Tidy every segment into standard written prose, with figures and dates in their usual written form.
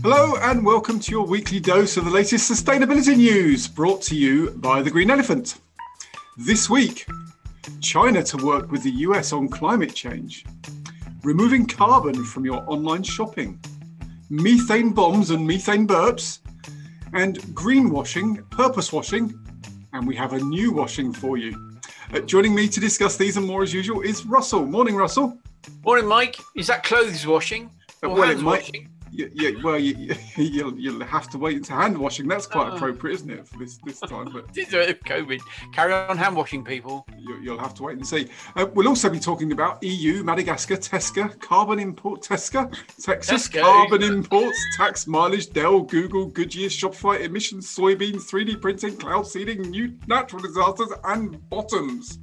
Hello and welcome to your weekly dose of the latest sustainability news, brought to you by The Green Elephant. This week, China to work with the US on climate change, removing carbon from your online shopping, methane bombs and methane burps, and greenwashing, purpose washing, and we have a new washing for you. Joining me to discuss these and more as usual is Russell. Morning, Russell. Morning, Mike. Is that clothes washing or hands washing? You'll have to wait until hand washing. That's quite appropriate, isn't it, for this time? But COVID. Carry on hand washing, people. You'll have to wait and see. We'll also be talking about EU, Madagascar, Tesco, carbon import, Texas, carbon imports, tax mileage, Dell, Google, Goodyear, Shopify, emissions, soybeans, 3D printing, cloud seeding, new natural disasters, and bottoms.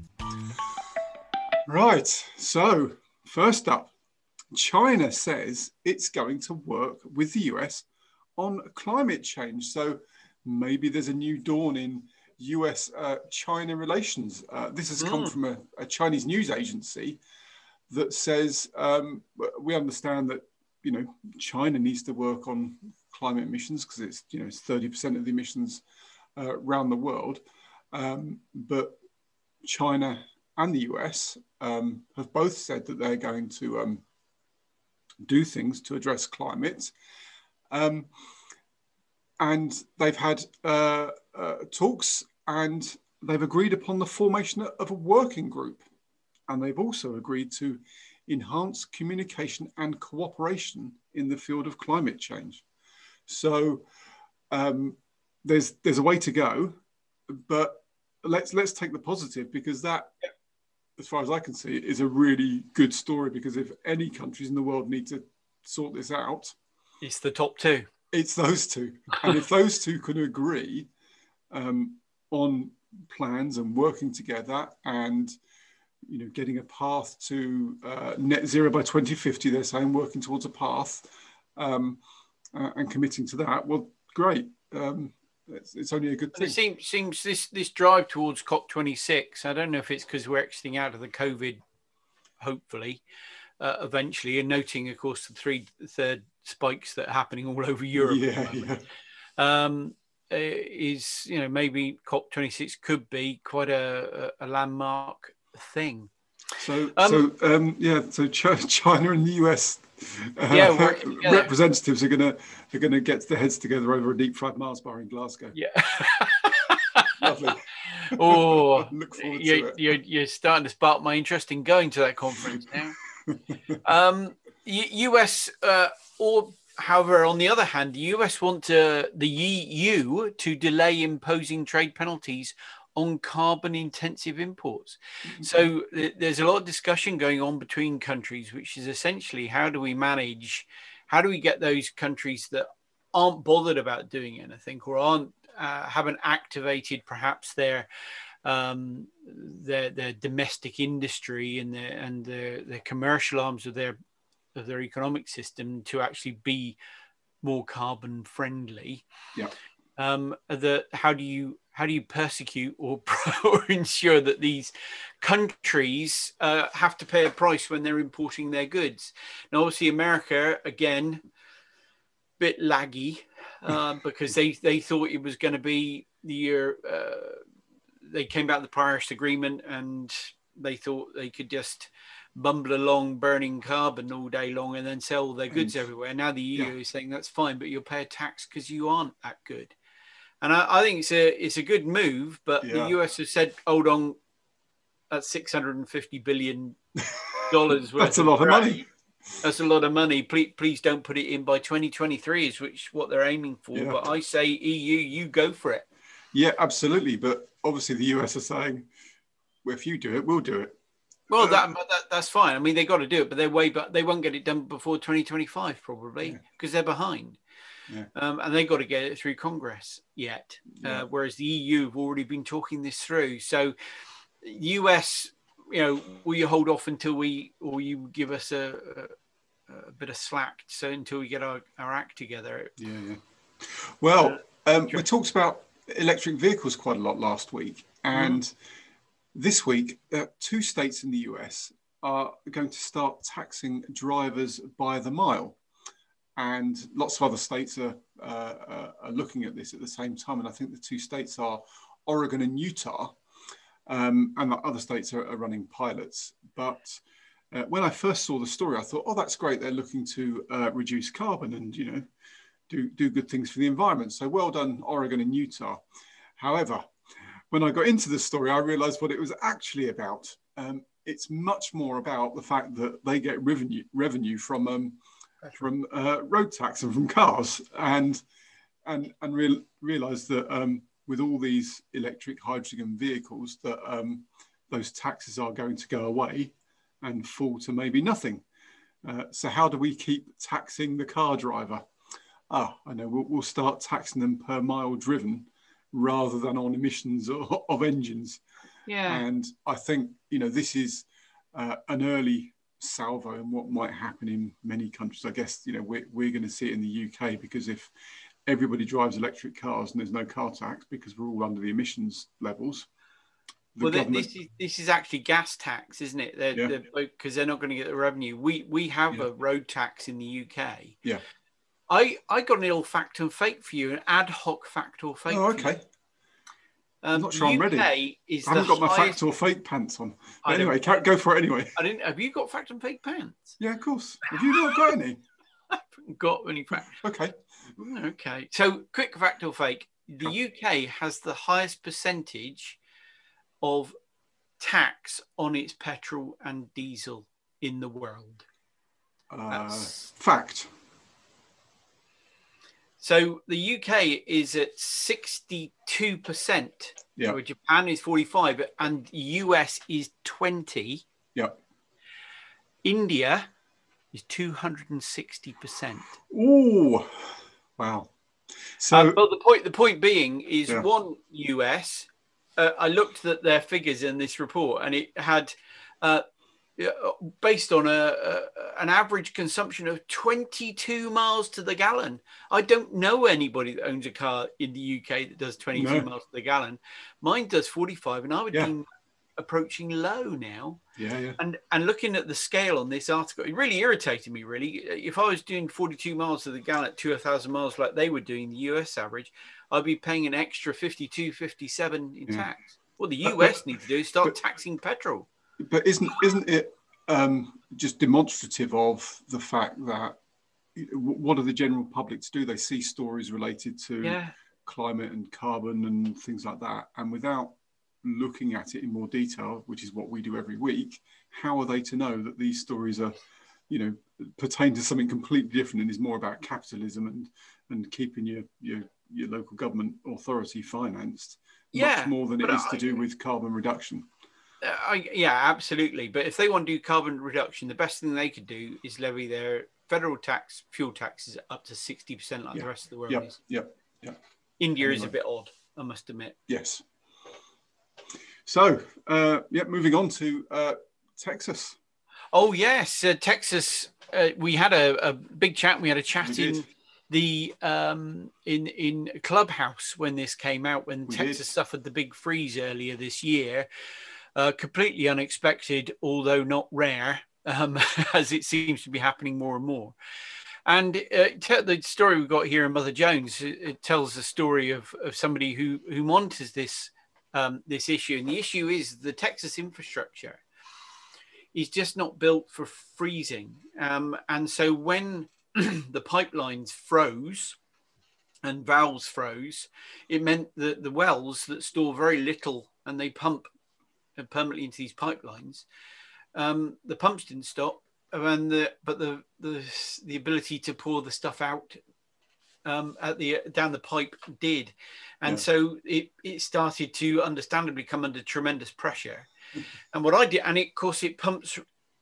Right. So first up, China says it's going to work with the US on climate change. So maybe there's a new dawn in US-China relations. This has come from a Chinese news agency that says we understand that, China needs to work on climate emissions because it's 30% of the emissions around the world. But China and the US have both said that they're going to do things to address climate. And they've had talks and they've agreed upon the formation of a working group. And they've also agreed to enhance communication and cooperation in the field of climate change. So there's a way to go, but let's take the positive, because that, as far as I can see, is a really good story, because if any countries in the world need to sort this out, it's the top two. It's those two. And if those two can agree on plans and working together and, getting a path to net zero by 2050, they're saying, working towards a path and committing to that, well, great. It's only a good thing. It seems this drive towards COP26, I don't know if it's because we're exiting out of the COVID, hopefully, eventually, and noting, of course, the third spikes that are happening all over Europe. Is, maybe COP26 could be quite a landmark thing. So China and the US representatives are going to get their heads together over a deep fried Mars bar in Glasgow. Yeah. Lovely. Oh, look forward to it. You're starting to spark my interest in going to that conference now. US, or however, on the other hand, the US want the EU to delay imposing trade penalties on carbon-intensive imports. Mm-hmm. So there's a lot of discussion going on between countries, which is essentially how do we get those countries that aren't bothered about doing anything or haven't activated perhaps their domestic industry and their commercial arms of their economic system to actually be more carbon friendly. Yeah. How do you persecute or ensure that these countries have to pay a price when they're importing their goods? Now, obviously, America, again, bit laggy because they thought it was going to be the year. They came out of the Paris Agreement and they thought they could just bumble along burning carbon all day long and then sell their goods everywhere. Now the EU is saying that's fine, but you'll pay a tax because you aren't that good. And I think it's a good move, but the US has said, hold on, that's $650 billion worth. That's a lot of money. That's a lot of money. Please don't put it in by 2023 is what they're aiming for. Yeah. But I say EU, you go for it. Yeah, absolutely. But obviously the US are saying, well, if you do it, we'll do it. Well, that's fine. I mean, they got to do it, but they're way back. They won't get it done before 2025 probably because they're behind. Yeah. And they've got to get it through Congress yet, whereas the EU have already been talking this through. So, US, will you hold off until you give us a bit of slack, so until we get our act together? Yeah. Well, we talked about electric vehicles quite a lot last week, and this week, 2 states in the US are going to start taxing drivers by the mile. and lots of other states are looking at this at the same time. And I think the two states are Oregon and Utah, and the other states are running pilots. But when I first saw the story, I thought, oh, that's great. They're looking to reduce carbon and, you know, do good things for the environment. So well done, Oregon and Utah. However, when I got into the story, I realized what it was actually about. It's much more about the fact that they get revenue from road tax and from cars, and realize that with all these electric hydrogen vehicles, that those taxes are going to go away and fall to maybe nothing. So how do we keep taxing the car driver? I know, we'll start taxing them per mile driven rather than on emissions of engines. Yeah. And I think, you know, this is an early salvo in what might happen in many countries. I guess, you know, we're going to see it in the UK, because if everybody drives electric cars and there's no car tax because we're all under the emissions levels. This is actually gas tax, isn't it? Because they're not going to get the revenue. We have a road tax in the UK. Yeah. I got an ill fact and fake for you, an ad hoc fact or fake. Oh, okay. I'm not sure I'm ready. I haven't got my fact or fake pants on. But anyway, go for it anyway. Have you got fact and fake pants? Yeah, of course. Have you not got any? I haven't got any facts. Okay. Okay. So, quick fact or fake. The UK has the highest percentage of tax on its petrol and diesel in the world. Fact. So the UK is at 62%. Yeah. So Japan is 45%, and US is 20%. Yeah. India is 260%. Ooh, wow. So, but the point being is one US. I looked at their figures in this report, and it had, based on an average consumption of 22 miles to the gallon. I don't know anybody that owns a car in the UK that does 22 miles to the gallon. Mine does 45, and I would deem approaching low now. Yeah. And looking at the scale on this article, it really irritated me, really. If I was doing 42 miles to the gallon at 2,000 miles like they were doing the US average, I'd be paying an extra 52, 57 in tax. What the US need to do is start taxing petrol. But isn't it just demonstrative of the fact that what do the general public do? They see stories related to climate and carbon and things like that, and without looking at it in more detail, which is what we do every week, how are they to know that these stories are, you know, pertain to something completely different and is more about capitalism and keeping your local government authority financed, much more than it is to do with carbon reduction? Absolutely. But if they want to do carbon reduction, the best thing they could do is levy their federal tax, fuel taxes up to 60% like the rest of the world is. India is a bit odd, I must admit. Yes. So, moving on to Texas. Oh, yes. Texas, we had a big chat. We had a chat in the in Clubhouse when this came out, when Texas suffered the big freeze earlier this year. Completely unexpected, although not rare, as it seems to be happening more and more. And the story we've got here in Mother Jones, it tells the story of somebody who monitors this issue. And the issue is the Texas infrastructure is just not built for freezing. And so when the pipelines froze and valves froze, it meant that the wells that store very little and they pump permanently into these pipelines, the pumps didn't stop, but the ability to pour the stuff out down the pipe did, and so it started to understandably come under tremendous pressure. And what I did, and of course it pumps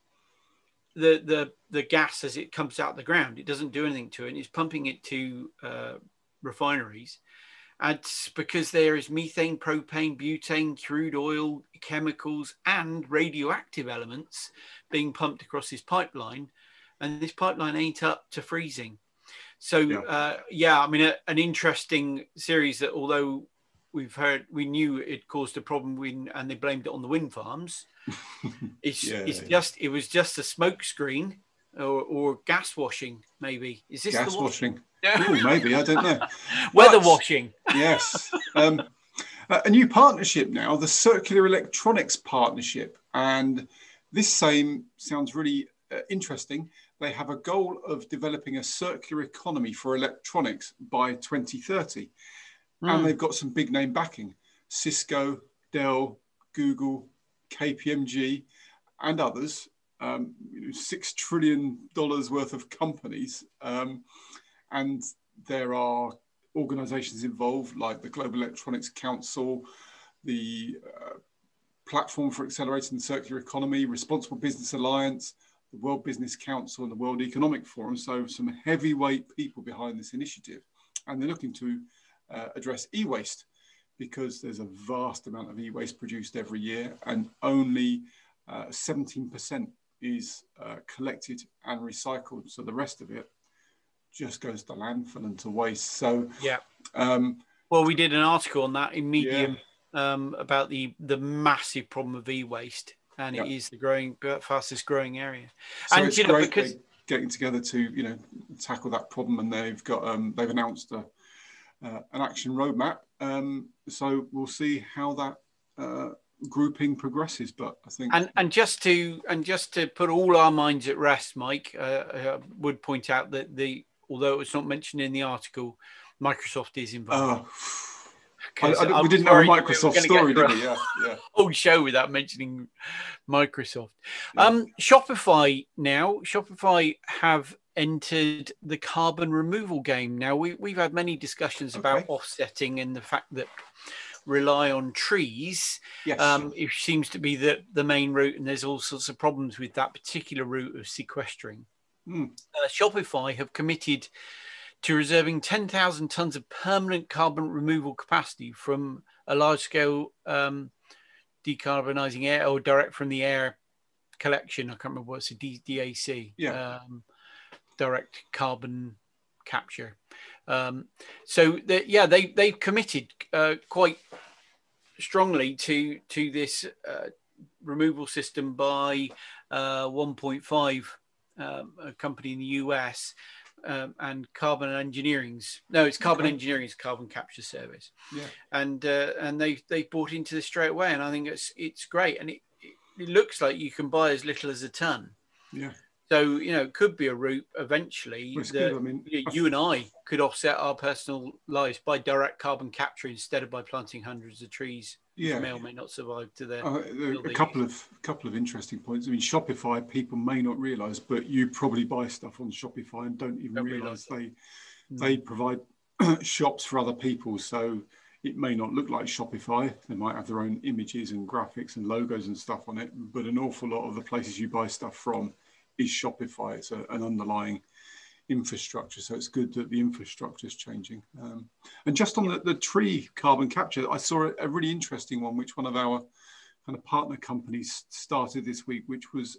the gas as it comes out of the ground. It doesn't do anything to it. It's pumping it to refineries. And it's because there is methane, propane, butane, crude oil, chemicals, and radioactive elements being pumped across this pipeline. And this pipeline ain't up to freezing. So, I mean, an interesting series that, although we knew it caused a problem and they blamed it on the wind farms. It was just a smoke screen or gas washing, maybe. Is this gas the washing? washing? Ooh, maybe, I don't know. Weather washing. Yes. A new partnership now, the Circular Electronics Partnership. And this sounds really interesting. They have a goal of developing a circular economy for electronics by 2030. And they've got some big name backing. Cisco, Dell, Google, KPMG, and others. $6 trillion worth of companies. And there are organizations involved like the Global Electronics Council, the Platform for Accelerating the Circular Economy, Responsible Business Alliance, the World Business Council, and the World Economic Forum. So some heavyweight people behind this initiative. And they're looking to address e-waste, because there's a vast amount of e-waste produced every year, and only 17% is collected and recycled. So the rest of it just goes to landfill and to waste. So yeah. Well, we did an article on that in Medium about the massive problem of e-waste, and it is the fastest growing area. So and it's great because getting together to tackle that problem, and they've they've announced an action roadmap. So we'll see how that grouping progresses. But I think and just to put all our minds at rest, Mike, I would point out that although it's not mentioned in the article, Microsoft is involved. We didn't know a Microsoft story, did we? Yeah. Whole show without mentioning Microsoft. Shopify have entered the carbon removal game. Now we've had many discussions about offsetting and the fact that rely on trees. It seems to be the main route, and there's all sorts of problems with that particular route of sequestering. Shopify have committed to reserving 10,000 tons of permanent carbon removal capacity from a large-scale decarbonising air, or direct from the air collection. I can't remember what's a DAC. Direct carbon capture. So they've committed quite strongly to this removal system by 1.5, a company in the US. And Carbon Engineering's carbon capture service, and they've bought into this straight away, and I think it's great, and it looks like you can buy as little as a ton. So it could be a route eventually you and I could offset our personal lives by direct carbon capture instead of by planting hundreds of trees. May or may not survive to their. A couple of interesting points. I mean, Shopify, people may not realise, but you probably buy stuff on Shopify and don't even realise they provide shops for other people. So it may not look like Shopify. They might have their own images and graphics and logos and stuff on it, but an awful lot of the places you buy stuff from is Shopify. It's an underlying infrastructure, so it's good that the infrastructure is changing. And just on the tree carbon capture, I saw a really interesting one, which one of our kind of partner companies started this week, which was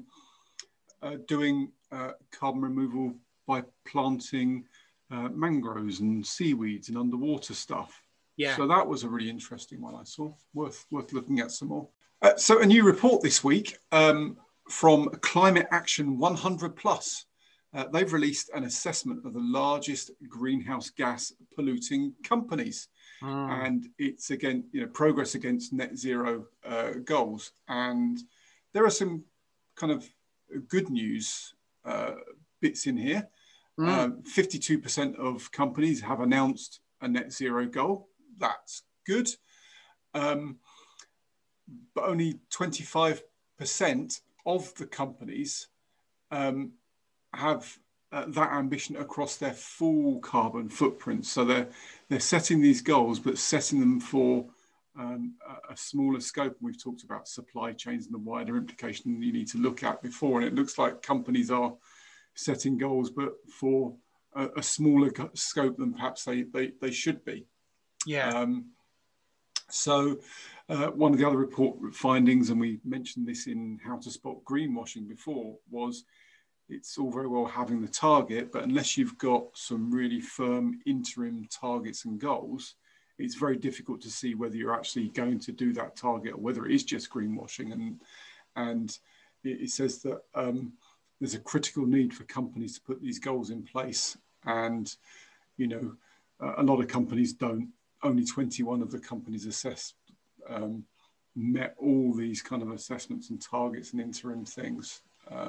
doing carbon removal by planting mangroves and seaweeds and underwater stuff. So that was a really interesting one I saw, worth looking at some more. So a new report this week from Climate Action 100 Plus. They've released an assessment of the largest greenhouse gas polluting companies. And it's, again, progress against net zero goals. And there are some kind of good news bits in here. 52% of companies have announced a net zero goal. That's good. But only 25% of the companies have that ambition across their full carbon footprint. So they're setting these goals, but setting them for a smaller scope. We've talked about supply chains and the wider implication you need to look at before. And it looks like companies are setting goals, but for a smaller scope than perhaps they should be. So one of the other report findings, and we mentioned this in How to Spot Greenwashing before, was it's all very well having the target, but unless you've got some really firm interim targets and goals, it's very difficult to see whether you're actually going to do that target or whether it is just greenwashing. And it says that there's a critical need for companies to put these goals in place. And, a lot of companies don't. Only 21 of the companies assessed met all these kind of assessments and targets and interim things.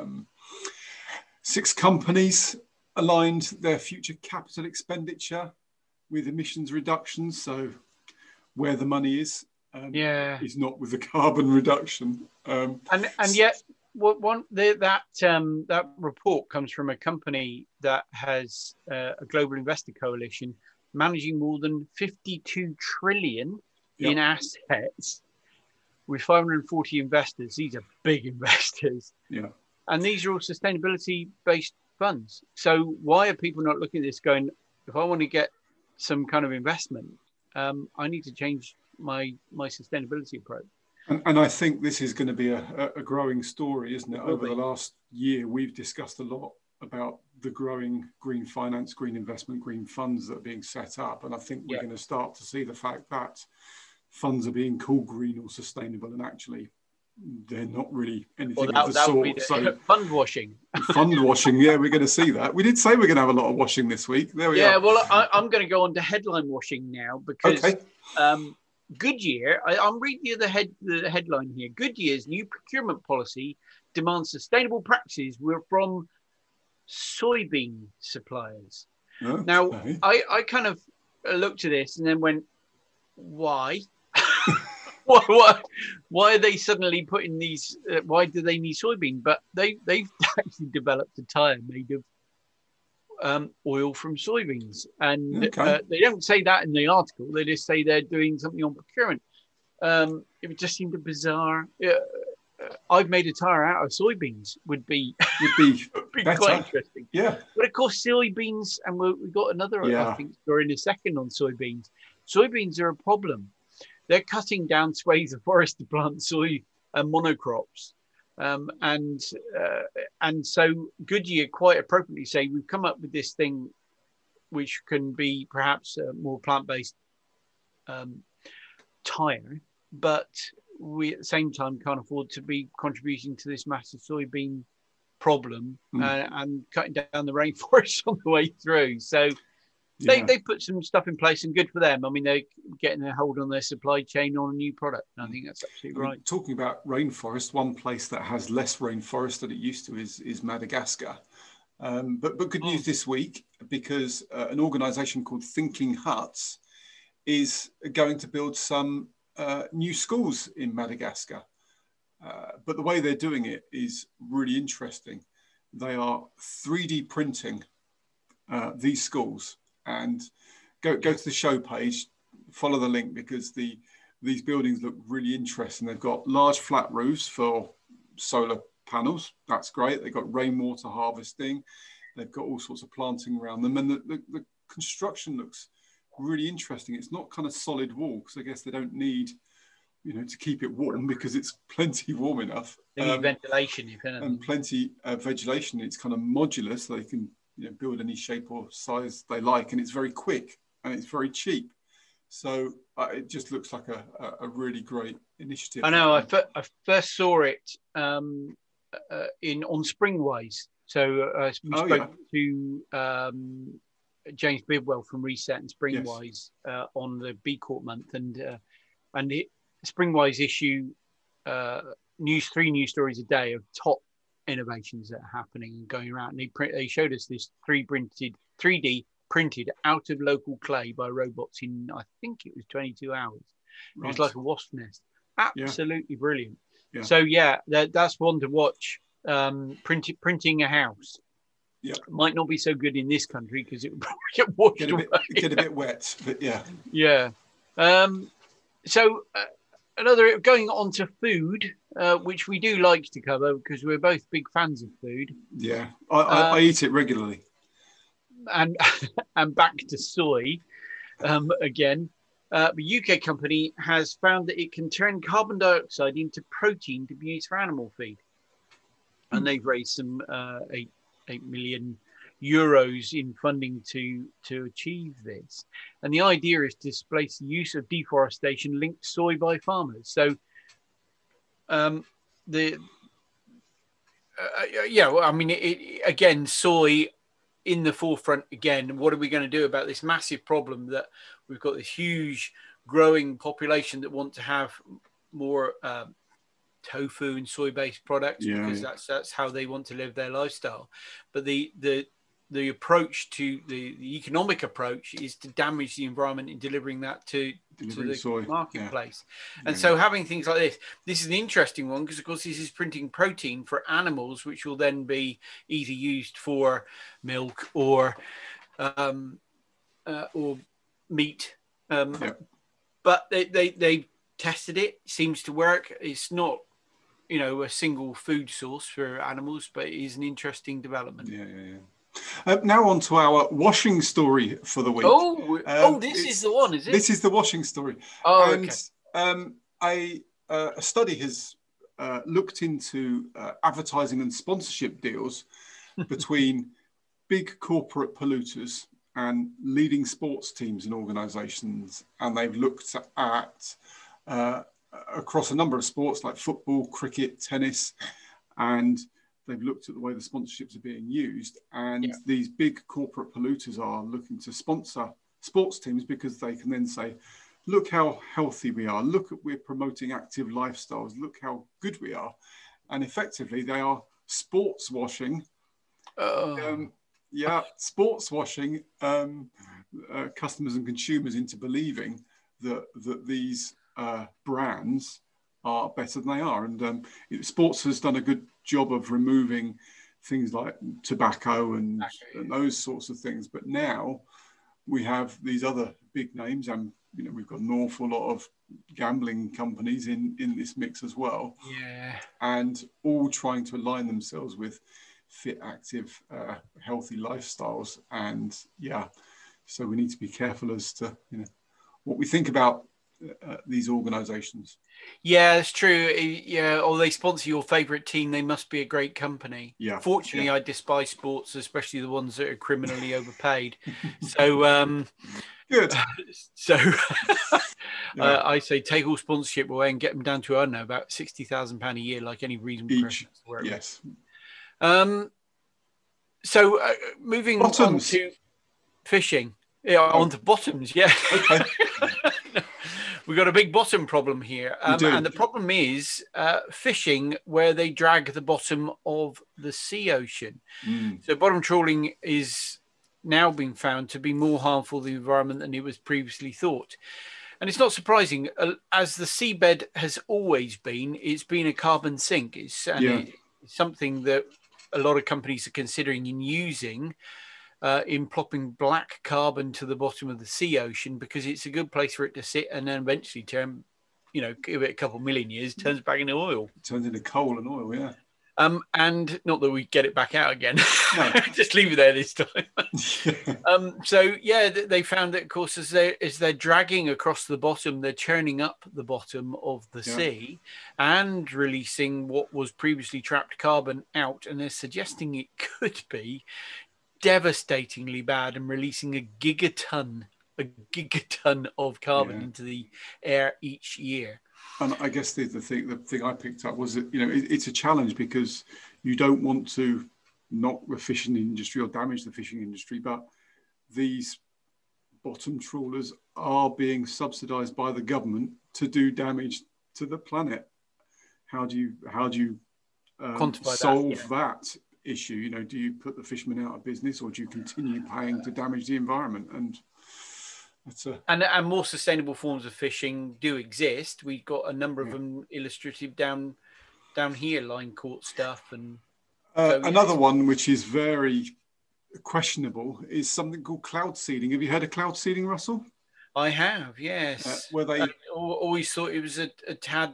6 companies aligned their future capital expenditure with emissions reductions. So where the money is not with the carbon reduction. And yet, that report comes from a company that has a global investor coalition managing more than 52 trillion in assets with 540 investors. These are big investors. Yeah. And these are all sustainability-based funds. So why are people not looking at this going, if I want to get some kind of investment, I need to change my sustainability approach? And I think this is going to be a growing story, isn't it? Over the last year, we've discussed a lot about the growing green finance, green investment, green funds that are being set up. And I think we're going to start to see the fact that funds are being called green or sustainable, and actually they're not really anything of the sort. So fund washing. Fund washing, yeah, we're going to see that. We did say we're going to have a lot of washing this week. There we are. Yeah, well, I'm going to go on to headline washing now because Goodyear, I'm reading you the headline here. Goodyear's new procurement policy demands sustainable practices from soybean suppliers. Okay. Now, I kind of looked at this and then went, why? Why are they suddenly putting these? Why do they need soybean? But they've actually developed a tire made of oil from soybeans, and they don't say that in the article. They just say they're doing something on procurement. It just seemed a bizarre. I've made a tire out of soybeans would be quite interesting. Yeah, but of course soybeans, and we've got another I think story in a second on soybeans. Soybeans are a problem. They're cutting down swathes of forest to plant soy monocrops. And so Goodyear quite appropriately say, we've come up with this thing which can be perhaps a more plant-based tire, but we at the same time can't afford to be contributing to this massive soybean problem and cutting down the rainforest on the way through. So they put some stuff in place, and good for them. I mean, they're getting a hold on their supply chain on a new product. And I think that's absolutely right. Talking about rainforest, one place that has less rainforest than it used to is Madagascar. But good news this week, because an organisation called Thinking Huts is going to build some new schools in Madagascar. But the way they're doing it is really interesting. They are 3D printing these schools. And go to the show page, follow the link, because these buildings look really interesting. They've got large flat roofs for solar panels. That's great. They've got rainwater harvesting. They've got all sorts of planting around them. And the construction looks really interesting. It's not kind of solid wall, because I guess they don't need, to keep it warm, because it's plenty warm enough. They need ventilation. And plenty of vegetation. It's kind of modular, so they can build any shape or size they like, and it's very quick and it's very cheap. So it just looks like a really great initiative. I know. I first saw it on Springways. So we spoke to James Bidwell from Reset and Springwise on the B Corp month, and Springwise issue 3 news stories a day of top innovations that are happening and going around. And they showed us this 3D printed out of local clay by robots in, I think it was 22 hours. Right. It was like a wasp nest. Absolutely brilliant. Yeah. So that's one to watch. Printing a house. Yeah, might not be so good in this country because it would probably get washed away. Get a bit wet, but yeah. Yeah. So another, going on to food, which we do like to cover because we're both big fans of food. Yeah, I eat it regularly. And back to soy again. A UK company has found that it can turn carbon dioxide into protein to be used for animal feed. And they've raised some 8 million euros in funding to achieve this. And the idea is to displace the use of deforestation linked soy by farmers. So Yeah, well, I mean, again, soy in the forefront again. What are we going to do about this massive problem that we've got this huge growing population that want to have more tofu and soy-based products because that's how they want to live their lifestyle. But the approach to the economic approach is to damage the environment in delivering that to the soy marketplace. And so having things like this is an interesting one because of course this is printing protein for animals, which will then be either used for milk or meat. But they tested it, seems to work. It's not, a single food source for animals, but it is an interesting development. Now on to our washing story for the week. This is the one, is it? This is the washing story. Oh, and, okay. A study has looked into advertising and sponsorship deals between big corporate polluters and leading sports teams and organisations, and they've looked at across a number of sports like football, cricket, tennis, and they've looked at the way the sponsorships are being used. And these big corporate polluters are looking to sponsor sports teams because they can then say, look how healthy we are. Look, we're promoting active lifestyles. Look how good we are. And effectively, they are sports washing. Sports washing customers and consumers into believing that these brands are better than they are. And sports has done a good job of removing things like tobacco and those sorts of things. But now we have these other big names, and we've got an awful lot of gambling companies in this mix as well. And all trying to align themselves with fit, active, healthy lifestyles. And so we need to be careful as to what we think about these organizations. It's true. Or they sponsor your favorite team, they must be a great company. Fortunately, I despise sports, especially the ones that are criminally overpaid. So good. So I say take all sponsorship away and get them down to, I don't know, about £60,000 a year, like any reasonable person. Yes. So moving on to fishing. On to bottoms. Okay. We've got a big bottom problem here. And the problem is fishing where they drag the bottom of the sea ocean. So bottom trawling is now being found to be more harmful to the environment than it was previously thought. And it's not surprising, as the seabed has always been, it's been a carbon sink. It's something that a lot of companies are considering in using in plopping black carbon to the bottom of the sea ocean, because it's a good place for it to sit and then eventually turn, give it a couple million years, turns back into oil. It turns into coal and oil, and not that we get it back out again. No. Just leave it there this time. They found that, of course, as they're dragging across the bottom, they're churning up the bottom of the sea and releasing what was previously trapped carbon out, and they're suggesting it could be devastatingly bad and releasing a gigaton of carbon into the air each year. And I guess the thing I picked up was that it's a challenge because you don't want to knock the fishing industry or damage the fishing industry, but these bottom trawlers are being subsidised by the government to do damage to the planet. How do you solve that issue? Do you put the fishermen out of business, or do you continue paying to damage the environment? And and more sustainable forms of fishing do exist. We've got a number of them illustrative down here, line caught stuff. And another one which is very questionable is something called cloud seeding. Have you heard of cloud seeding, Russell? I have, yes. Where they always thought it was a tad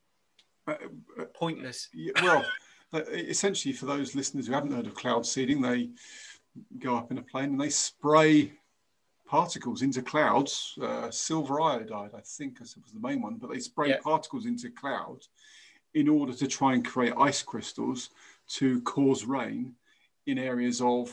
pointless. Well, essentially, for those listeners who haven't heard of cloud seeding, they go up in a plane and they spray particles into clouds, silver iodide, I think was the main one, but they spray particles into clouds in order to try and create ice crystals to cause rain in areas of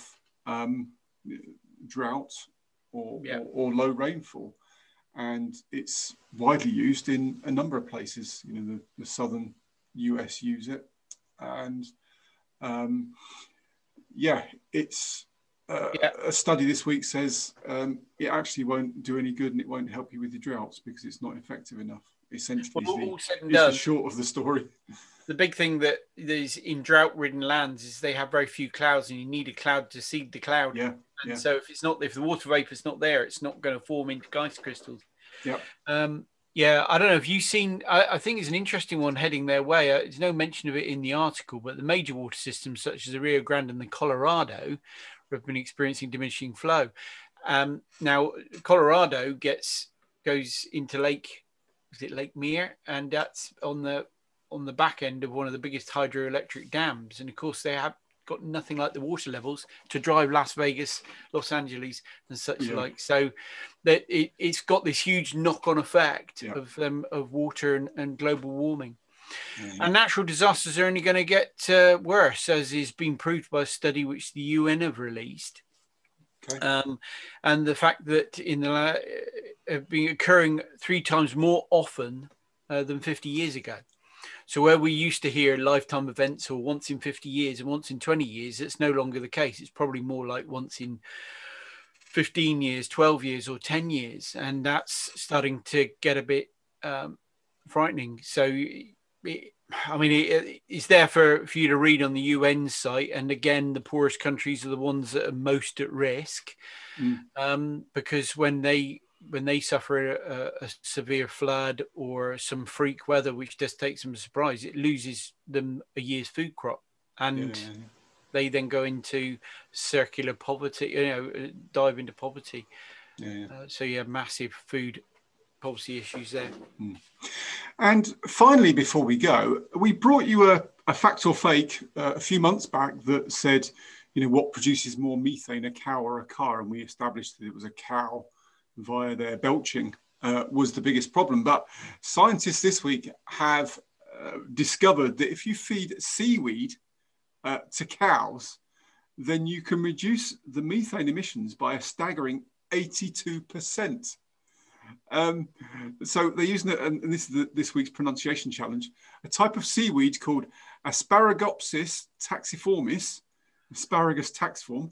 drought or low rainfall. And it's widely used in a number of places. The southern US use it. And It's a study this week says it actually won't do any good and it won't help you with your droughts because it's not effective enough. Essentially, all said and is the done, short of the story. The big thing that is in drought-ridden lands is they have very few clouds, and you need a cloud to seed the cloud. So if the water vapor's not there, it's not going to form into ice crystals. I don't know if you've seen. I think it's an interesting one heading their way. There's no mention of it in the article, but the major water systems such as the Rio Grande and the Colorado have been experiencing diminishing flow. Now Colorado goes into Lake Meir, and that's on the back end of one of the biggest hydroelectric dams, and of course they have got nothing like the water levels to drive Las Vegas, Los Angeles and such like. So that it's got this huge knock-on effect of water and global warming. And natural disasters are only going to get worse, as is being proved by a study which the UN have released. And the fact that have been occurring 3 times more often than 50 years ago. So where we used to hear lifetime events or once in 50 years and once in 20 years, it's no longer the case. It's probably more like once in 15 years, 12 years or 10 years. And that's starting to get a bit frightening. So, it's there for you to read on the UN site. And again, the poorest countries are the ones that are most at risk because when they suffer a severe flood or some freak weather, which just takes them by surprise, it loses them a year's food crop. And they then go into circular poverty, dive into poverty. So you have massive food policy issues there. And finally, before we go, we brought you a fact or fake a few months back that said, what produces more methane, a cow or a car? And we established that it was a cow via their belching was the biggest problem. But scientists this week have discovered that if you feed seaweed to cows, then you can reduce the methane emissions by a staggering 82%. So they're using it, and this is this week's pronunciation challenge, a type of seaweed called Asparagopsis taxiformis, asparagus taxiform,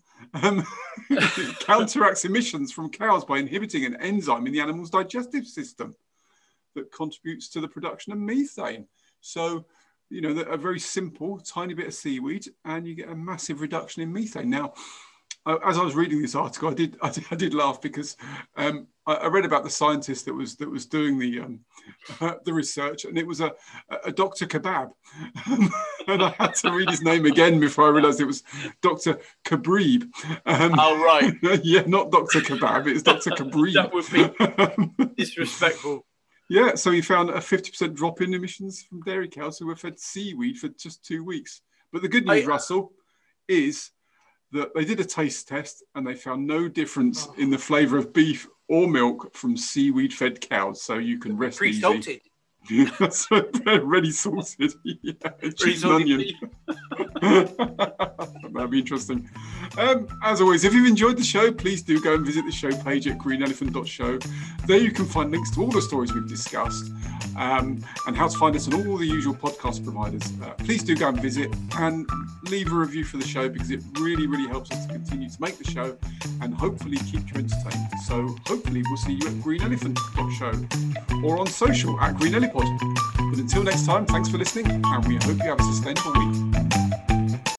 counteracts emissions from cows by inhibiting an enzyme in the animal's digestive system that contributes to the production of methane. So, a very simple, tiny bit of seaweed, and you get a massive reduction in methane. Now, as I was reading this article, I did laugh because I read about the scientist that was doing the research, and it was a Dr. Kebab, and I had to read his name again before I realised it was Dr. Kabrib. Right, not Dr. Kebab, it's Dr. Kabrib. That would be disrespectful. Yeah, so he found a 50% drop in emissions from dairy cows who were fed seaweed for just 2 weeks. But the good news, Russell, is that they did a taste test and they found no difference in the flavour of beef or milk from seaweed-fed cows. So you can rest easy. Pre-salted. That's ready salted. Cheese and onion. That'd be interesting. As always, if you've enjoyed the show, please do go and visit the show page at greenelephant.show. There you can find links to all the stories we've discussed and how to find us on all the usual podcast providers. Please do go and visit and leave a review for the show because it really, really helps us to continue to make the show and hopefully keep you entertained. So hopefully we'll see you at greenelephant.show or on social at greenelephant. But until next time, thanks for listening, and we hope you have a sustainable week.